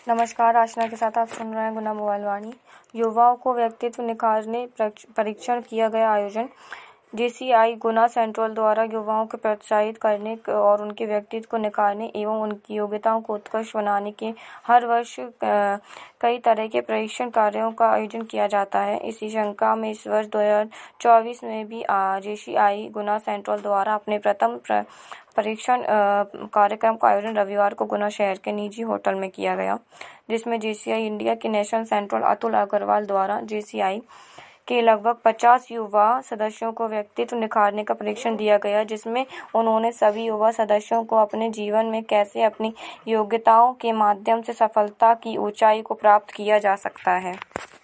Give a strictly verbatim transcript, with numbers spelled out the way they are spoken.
नमस्कार, आशना के साथ आप सुन रहे हैं गुना मोबाइल वाणी। युवाओं को व्यक्तित्व निखारने परीक्षण किया गया आयोजन। जेसीआई गुना सेंट्रल द्वारा युवाओं को प्रोत्साहित करने और उनके व्यक्तित्व को निखारने एवं उनकी योग्यताओं को उत्कृष्ट बनाने के हर वर्ष कई तरह के प्रशिक्षण कार्यों का आयोजन किया जाता है। इसी श्रृंखला में इस वर्ष दो हज़ार चौबीस में भी जेसीआई गुना सेंट्रल द्वारा अपने प्रथम परीक्षण कार्यक्रम का आयोजन रविवार को गुना शहर के निजी होटल में किया गया, जिसमें जेसीआई इंडिया के नेशनल सेंट्रल अतुल अग्रवाल द्वारा जेसीआई के लगभग पचास युवा सदस्यों को व्यक्तित्व निखारने का प्रशिक्षण दिया गया, जिसमें उन्होंने सभी युवा सदस्यों को अपने जीवन में कैसे अपनी योग्यताओं के माध्यम से सफलता की ऊंचाई को प्राप्त किया जा सकता है।